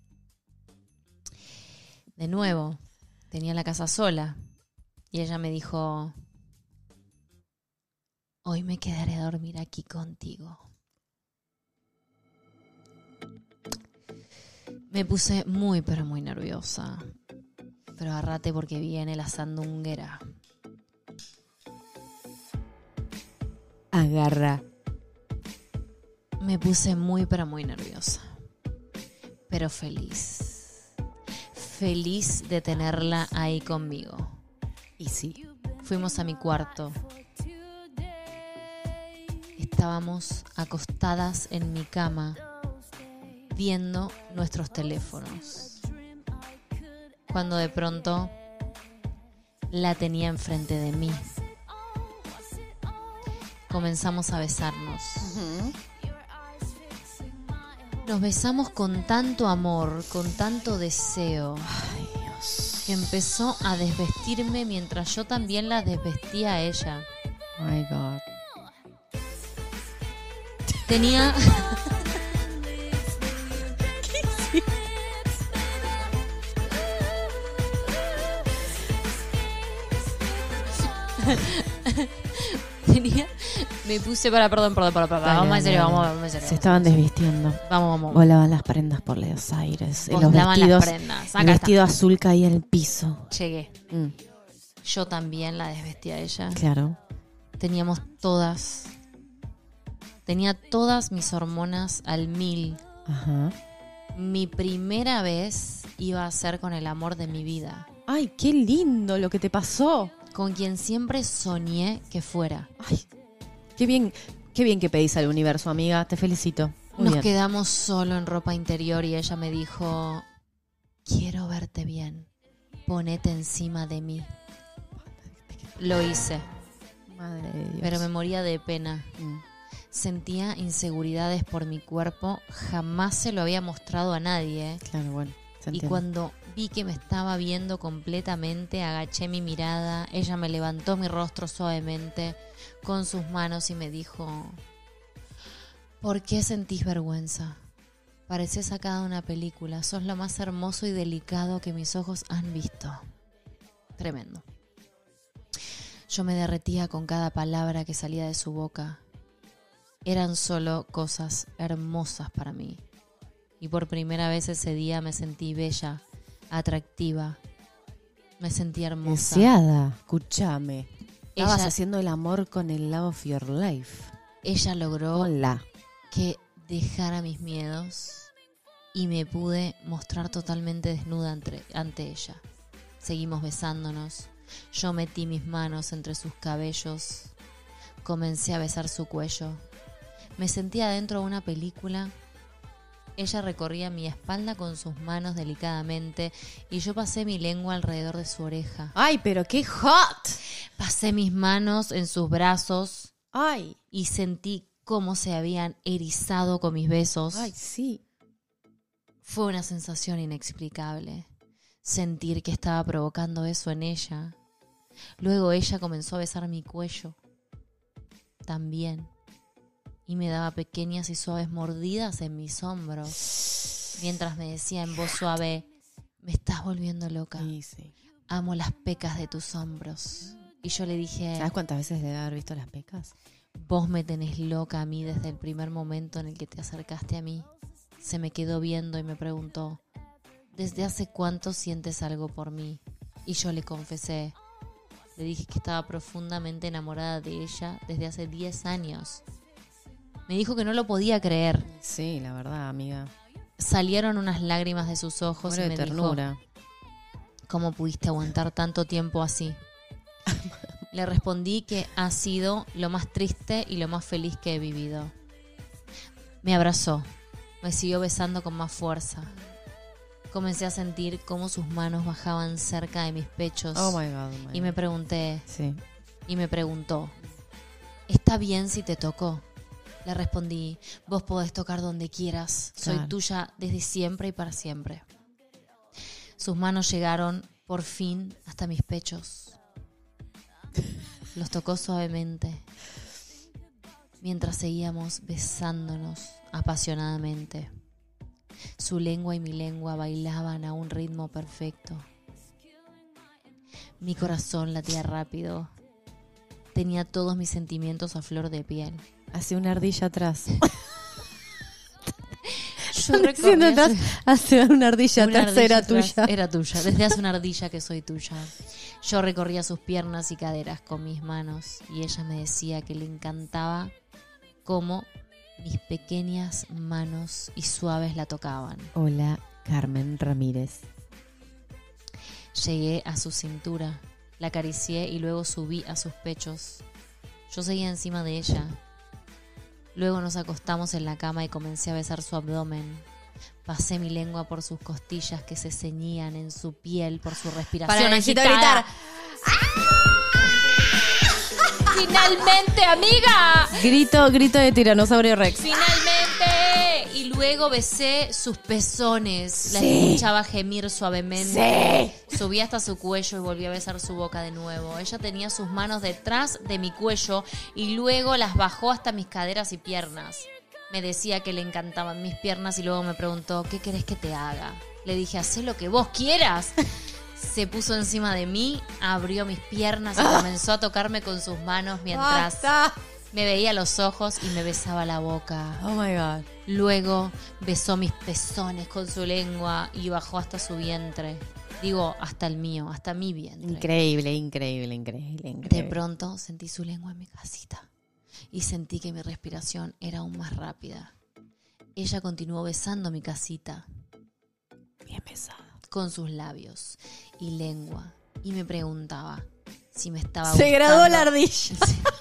De nuevo, tenía la casa sola. Y ella me dijo: Hoy me quedaré a dormir aquí contigo. Me puse muy, pero muy nerviosa. Pero agárrate porque viene la sandunguera. Agarra. Me puse muy, pero muy nerviosa. Pero feliz. Feliz de tenerla ahí conmigo. Y sí. Fuimos a mi cuarto. Estábamos acostadas en mi cama viendo nuestros teléfonos. Cuando de pronto la tenía enfrente de mí. Comenzamos a besarnos. Nos besamos con tanto amor, con tanto deseo. Ay, Dios. Que empezó a desvestirme mientras yo también la desvestía a ella. My God. Tenía... Me puse perdón. Vamos en serio, vamos en serio. Se estaban desvistiendo. Vamos. Volaban las prendas por los aires. Volaban las prendas. El vestido azul caía en el piso. Llegué. Yo también la desvestí a ella. Claro. Tenía todas mis hormonas al 1000. Ajá. Mi primera vez iba a ser con el amor de mi vida. Ay, qué lindo lo que te pasó. Con quien siempre soñé que fuera. Ay, qué bien que pedís al universo, amiga. Te felicito. Nos quedamos solo en ropa interior y ella me dijo: quiero verte bien. Ponete encima de mí. Lo hice. Madre de Dios. Pero me moría de pena. Sentía inseguridades por mi cuerpo. Jamás se lo había mostrado a nadie. Claro, bueno. Y cuando vi que me estaba viendo completamente, agaché mi mirada. Ella me levantó mi rostro suavemente con sus manos y me dijo: ¿por qué sentís vergüenza? Parecés sacada de una película. Sos lo más hermoso y delicado que mis ojos han visto. Tremendo. Yo me derretía con cada palabra que salía de su boca. Eran solo cosas hermosas para mí. Y por primera vez ese día me sentí bella, atractiva. Me sentí hermosa. Deseada, escúchame. Estabas haciendo el amor con el love of your life. Ella logró que dejara mis miedos y me pude mostrar totalmente desnuda ante ella. Seguimos besándonos. Yo metí mis manos entre sus cabellos. Comencé a besar su cuello. Me sentía dentro de una película. Ella recorría mi espalda con sus manos delicadamente y yo pasé mi lengua alrededor de su oreja. ¡Ay, pero qué hot! Pasé mis manos en sus brazos. ¡Ay! Y sentí cómo se habían erizado con mis besos. ¡Ay, sí! Fue una sensación inexplicable. Sentir que estaba provocando eso en ella. Luego ella comenzó a besar mi cuello. También. Y me daba pequeñas y suaves mordidas en mis hombros. Mientras me decía en voz suave: me estás volviendo loca. Sí. Amo las pecas de tus hombros. Y yo le dije: ¿sabes cuántas veces debe haber visto las pecas? Vos me tenés loca a mí desde el primer momento en el que te acercaste a mí. Se me quedó viendo y me preguntó: ¿desde hace cuánto sientes algo por mí? Y yo le confesé. Le dije que estaba profundamente enamorada de ella desde hace 10 años. Me dijo que no lo podía creer. Sí, la verdad, amiga. Salieron unas lágrimas de sus ojos y me ternura. dijo: ¿cómo pudiste aguantar tanto tiempo así? Le respondí que ha sido lo más triste y lo más feliz que he vivido. Me abrazó. Me siguió besando con más fuerza. Comencé a sentir cómo sus manos bajaban cerca de mis pechos. Oh my God, y me pregunté. Sí. Y me preguntó: ¿está bien si te toco? Le respondí: vos podés tocar donde quieras. Soy tuya desde siempre y para siempre. Sus manos llegaron por fin hasta mis pechos. Los tocó suavemente mientras seguíamos besándonos apasionadamente. Su lengua y mi lengua bailaban a un ritmo perfecto. Mi corazón latía rápido. Tenía todos mis sentimientos a flor de piel. Hace una ardilla atrás. Yo recorría hace una ardilla atrás, era tuya. Era tuya, desde hace una ardilla que soy tuya. Yo recorría sus piernas y caderas con mis manos y ella me decía que le encantaba cómo mis pequeñas manos y suaves la tocaban. Hola, Carmen Ramírez. Llegué a su cintura, la acaricié y luego subí a sus pechos. Yo seguía encima de ella. Luego nos acostamos en la cama y comencé a besar su abdomen. Pasé mi lengua por sus costillas que se ceñían en su piel por su respiración agitada. ¡Finalmente, amiga! Grito de tiranosaurio Rex. ¡Finalmente! Y luego besé sus pezones. La escuchaba gemir suavemente. Sí. Subí hasta su cuello y volví a besar su boca de nuevo. Ella tenía sus manos detrás de mi cuello y luego las bajó hasta mis caderas y piernas. Me decía que le encantaban mis piernas y luego me preguntó, ¿qué querés que te haga? Le dije, hacé lo que vos quieras. Se puso encima de mí, abrió mis piernas y comenzó a tocarme con sus manos mientras me veía los ojos y me besaba la boca. Oh my God. Luego besó mis pezones con su lengua y bajó hasta su vientre. Digo, hasta el mío, hasta mi vientre. Increíble. De pronto sentí su lengua en mi casita y sentí que mi respiración era aún más rápida. Ella continuó besando mi casita. Bien besada. Con sus labios y lengua. Y me preguntaba si me estaba gustando. Se graduó la ardilla.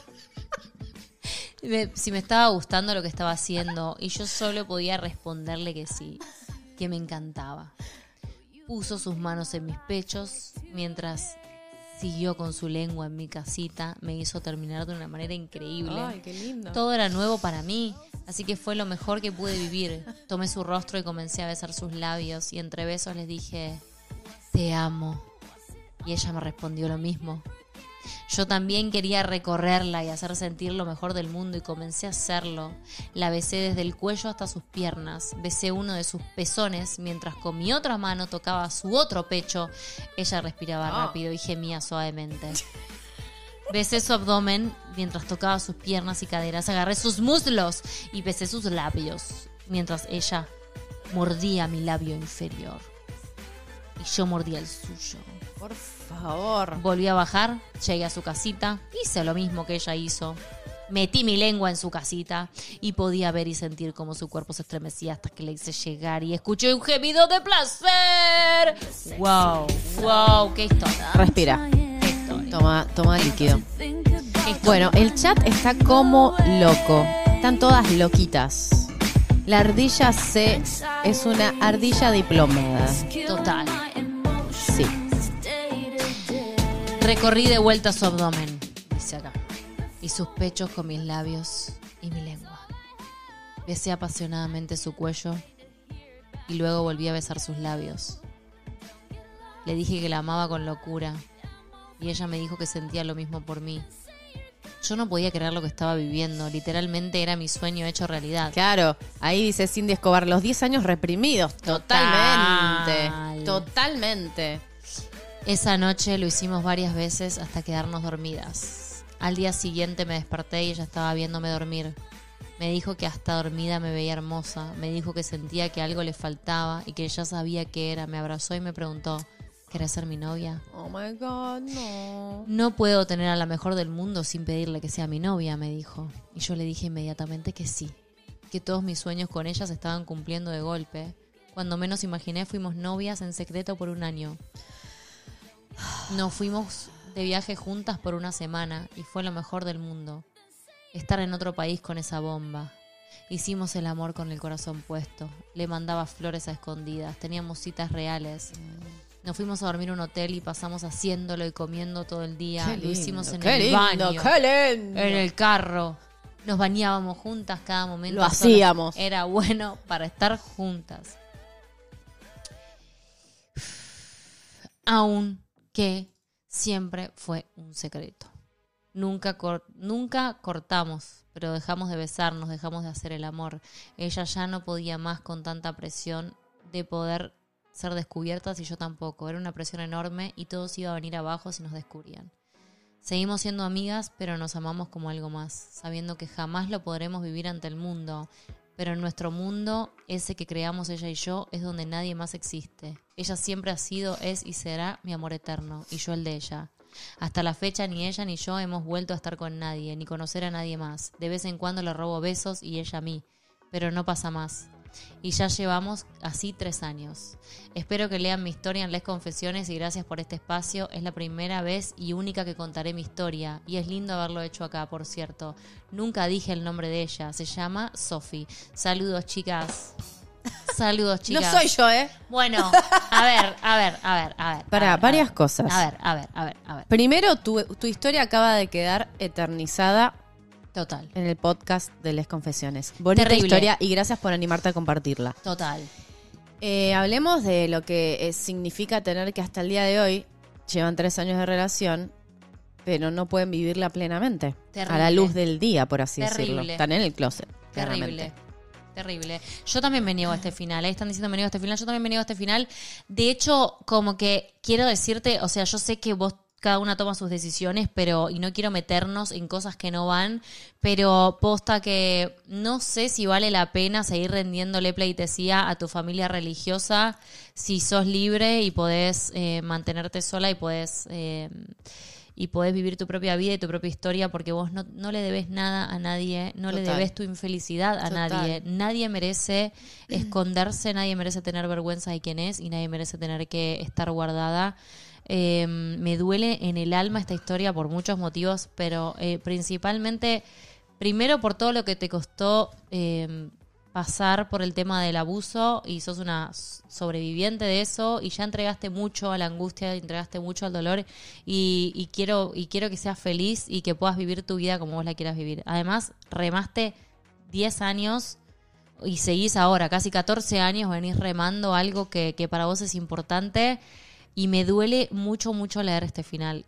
Si me estaba gustando lo que estaba haciendo. Y yo solo podía responderle que sí, que me encantaba. Puso sus manos en mis pechos mientras siguió con su lengua en mi casita. Me hizo terminar de una manera increíble. Ay, qué lindo. Todo era nuevo para mí, así que fue lo mejor que pude vivir. Tomé su rostro y comencé a besar sus labios y entre besos les dije, te amo. Y ella me respondió lo mismo. Yo también quería recorrerla y hacer sentir lo mejor del mundo y comencé a hacerlo. La besé desde el cuello hasta sus piernas. Besé uno de sus pezones mientras con mi otra mano tocaba su otro pecho. Ella respiraba rápido y gemía suavemente. Besé su abdomen mientras tocaba sus piernas y caderas. Agarré sus muslos y besé sus labios mientras ella mordía mi labio inferior. Y yo mordía el suyo. Por favor. Volví a bajar, llegué a su casita, hice lo mismo que ella hizo. Metí mi lengua en su casita y podía ver y sentir cómo su cuerpo se estremecía hasta que le hice llegar y escuché un gemido de placer. Wow, qué historia. Respira. Toma líquido. Bueno, el chat está como loco. Están todas loquitas. La ardilla es una ardilla diplomada. Total. Sí. Recorrí de vuelta su abdomen, dice acá, y sus pechos con mis labios y mi lengua. Besé apasionadamente su cuello y luego volví a besar sus labios. Le dije que la amaba con locura y ella me dijo que sentía lo mismo por mí. Yo no podía creer lo que estaba viviendo, literalmente era mi sueño hecho realidad. Claro, ahí dice Cindy Escobar, los 10 años reprimidos. Totalmente. Esa noche lo hicimos varias veces hasta quedarnos dormidas. Al día siguiente me desperté y ella estaba viéndome dormir. Me dijo que hasta dormida me veía hermosa. Me dijo que sentía que algo le faltaba y que ella sabía qué era. Me abrazó y me preguntó, ¿querés ser mi novia? Oh my God, no. No puedo tener a la mejor del mundo sin pedirle que sea mi novia, me dijo. Y yo le dije inmediatamente que sí. Que todos mis sueños con ella se estaban cumpliendo de golpe. Cuando menos imaginé, fuimos novias en secreto por 1 año. Nos fuimos de viaje juntas por 1 semana y fue lo mejor del mundo. Estar en otro país con esa bomba. Hicimos el amor con el corazón puesto. Le mandaba flores a escondidas. Teníamos citas reales. Nos fuimos a dormir a un hotel y pasamos haciéndolo y comiendo todo el día. Qué lindo, lo hicimos en qué el lindo, baño, qué lindo. en el carro. Nos bañábamos juntas cada momento. Lo hacíamos. Era bueno para estar juntas. Aunque siempre fue un secreto. Nunca cortamos, pero dejamos de besarnos, dejamos de hacer el amor. Ella ya no podía más con tanta presión de poder ser descubiertas y yo tampoco. Era una presión enorme y todo se iba a venir abajo si nos descubrían. Seguimos siendo amigas, pero nos amamos como algo más, sabiendo que jamás lo podremos vivir ante el mundo. Pero en nuestro mundo, ese que creamos ella y yo, es donde nadie más existe. Ella siempre ha sido, es y será mi amor eterno, y yo el de ella. Hasta la fecha ni ella ni yo hemos vuelto a estar con nadie, ni conocer a nadie más. De vez en cuando le robo besos y ella a mí, pero no pasa más. Y ya llevamos así 3 años. Espero que lean mi historia en Les Confesiones y gracias por este espacio. Es la primera vez y única que contaré mi historia. Y es lindo haberlo hecho acá, por cierto. Nunca dije el nombre de ella. Se llama Sofi. Saludos, chicas. Saludos, chicas. No soy yo, ¿eh? Bueno, a ver. Para varias cosas. A ver. Primero, tu historia acaba de quedar eternizada. Total. En el podcast de Les Confesiones. Bonita Terrible. Historia y gracias por animarte a compartirla. Total. Hablemos de lo que significa tener que hasta el día de hoy llevan 3 años de relación, pero no pueden vivirla plenamente. Terrible. A la luz del día, por así decirlo. Están en el closet. Terrible. Yo también me niego a este final. Ahí están diciendo me niego a este final. Yo también me niego a este final. De hecho, como que quiero decirte, o sea, yo sé que vos cada una toma sus decisiones, y no quiero meternos en cosas que no van, pero posta que no sé si vale la pena seguir rendiéndole pleitesía a tu familia religiosa si sos libre y podés mantenerte sola y podés vivir tu propia vida y tu propia historia, porque vos no le debes nada a nadie, no Total. Le debes tu infelicidad a Total. Nadie. Nadie merece esconderse, nadie merece tener vergüenza de quién es y nadie merece tener que estar guardada. Me duele en el alma esta historia por muchos motivos, pero principalmente, primero por todo lo que te costó pasar por el tema del abuso y sos una sobreviviente de eso y ya entregaste mucho a la angustia, entregaste mucho al dolor y quiero que seas feliz y que puedas vivir tu vida como vos la quieras vivir. Además, remaste 10 años y seguís ahora, casi 14 años, venís remando algo que para vos es importante. Y me duele mucho leer este final.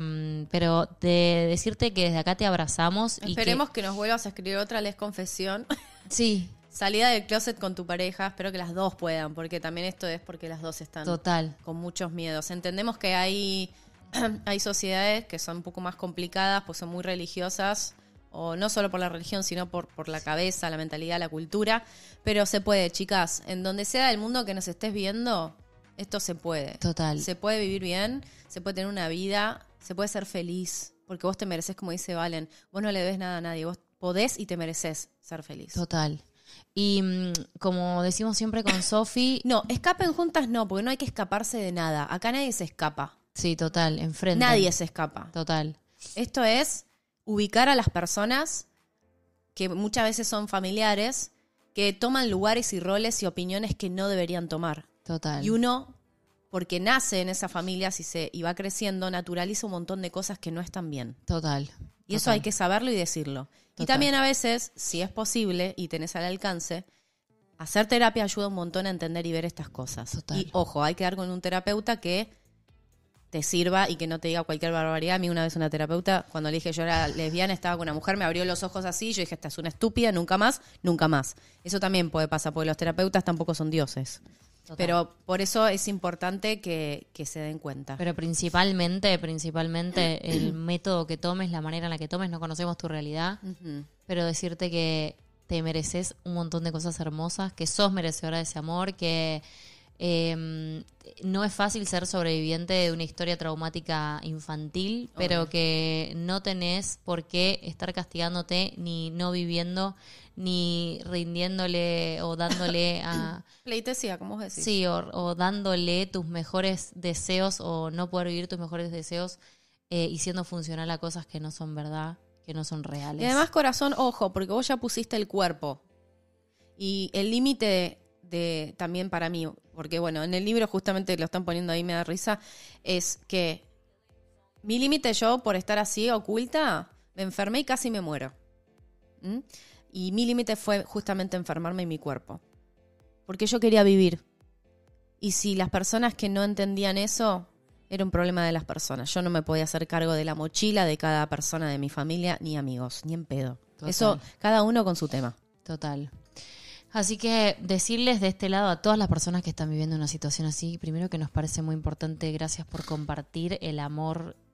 Pero de decirte que desde acá te abrazamos. Esperemos que nos vuelvas a escribir otra Les Confesión. Sí. Salida del closet con tu pareja. Espero que las dos puedan, porque también esto es porque las dos están Total. Con muchos miedos. Entendemos que hay sociedades que son un poco más complicadas, pues son muy religiosas. O no solo por la religión, sino por la cabeza, la mentalidad, la cultura. Pero se puede, chicas. En donde sea del mundo que nos estés viendo... Esto se puede. Total. Se puede vivir bien, se puede tener una vida, se puede ser feliz. Porque vos te mereces, como dice Valen, vos no le debes nada a nadie. Vos podés y te mereces ser feliz. Total. Y como decimos siempre con Sofi... No, escapen juntas no, porque no hay que escaparse de nada. Acá nadie se escapa. Sí, total, enfrente. Nadie se escapa. Total. Esto es ubicar a las personas que muchas veces son familiares, que toman lugares y roles y opiniones que no deberían tomar. Total. Y uno, porque nace en esa familia y va creciendo, naturaliza un montón de cosas que no están bien. Total. Y eso hay que saberlo y decirlo. Total. Y también a veces, si es posible y tenés al alcance, hacer terapia ayuda un montón a entender y ver estas cosas. Total. Y ojo, hay que dar con un terapeuta que te sirva y que no te diga cualquier barbaridad. A mí una vez una terapeuta, cuando le dije yo era lesbiana, estaba con una mujer, me abrió los ojos así, yo dije, esta es una estúpida, nunca más. Eso también puede pasar, porque los terapeutas tampoco son dioses. Total. Pero por eso es importante que se den cuenta. Pero principalmente el método que tomes, la manera en la que tomes, no conocemos tu realidad, pero decirte que te mereces un montón de cosas hermosas, que sos merecedora de ese amor, que no es fácil ser sobreviviente de una historia traumática infantil, pero que no tenés por qué estar castigándote ni no viviendo ni rindiéndole o dándole a... pleitesía, como vos decís. Sí, o dándole tus mejores deseos o no poder vivir tus mejores deseos y siendo funcional a cosas que no son verdad, que no son reales. Y además, corazón, ojo, porque vos ya pusiste el cuerpo. Y el límite de también para mí, porque bueno, en el libro justamente lo están poniendo ahí, me da risa, es que mi límite yo, por estar así oculta, me enfermé y casi me muero. Y mi límite fue justamente enfermarme en mi cuerpo. Porque yo quería vivir. Y si las personas que no entendían eso, era un problema de las personas. Yo no me podía hacer cargo de la mochila de cada persona de mi familia, ni amigos, ni en pedo. Total. Eso, cada uno con su tema. Total. Así que decirles de este lado a todas las personas que están viviendo una situación así, primero que nos parece muy importante, gracias por compartir el amor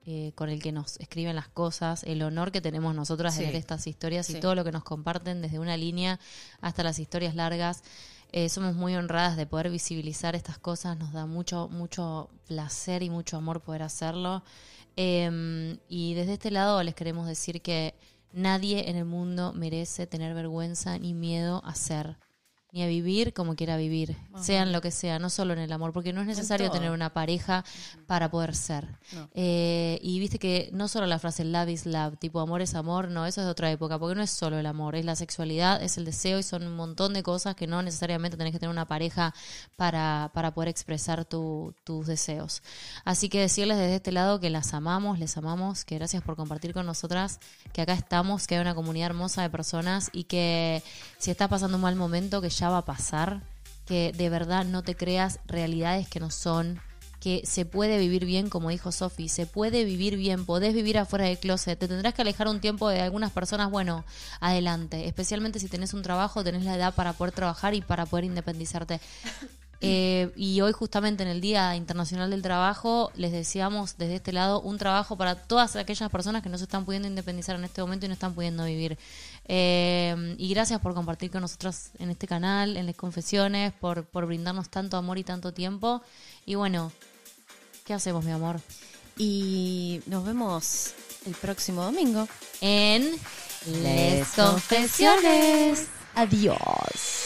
con el que nos escriben las cosas, el honor que tenemos nosotras de leer estas historias y todo lo que nos comparten desde una línea hasta las historias largas. Somos muy honradas de poder visibilizar estas cosas, nos da mucho, mucho placer y mucho amor poder hacerlo. Y desde este lado les queremos decir que nadie en el mundo merece tener vergüenza ni miedo a ser, ni a vivir como quiera vivir, sean lo que sea, no solo en el amor, porque no es necesario tener una pareja para poder ser. No. Y viste que no solo la frase love is love, tipo amor es amor, no, eso es de otra época, porque no es solo el amor, es la sexualidad, es el deseo y son un montón de cosas que no necesariamente tenés que tener una pareja para poder expresar tus deseos. Así que decirles desde este lado que las amamos, les amamos, que gracias por compartir con nosotras, que acá estamos, que hay una comunidad hermosa de personas y que si estás pasando un mal momento, que ya va a pasar, que de verdad no te creas realidades que no son, que se puede vivir bien, como dijo Sofi, se puede vivir bien, podés vivir afuera del closet, te tendrás que alejar un tiempo de algunas personas, bueno, adelante, especialmente si tenés un trabajo, tenés la edad para poder trabajar y para poder independizarte. Y hoy justamente en el Día Internacional del Trabajo les deseamos desde este lado un trabajo para todas aquellas personas que no se están pudiendo independizar en este momento y no están pudiendo vivir. Y gracias por compartir con nosotros en este canal, en las confesiones, por brindarnos tanto amor y tanto tiempo. Y bueno, ¿qué hacemos, mi amor? Y nos vemos el próximo domingo en Les Confesiones. Adiós.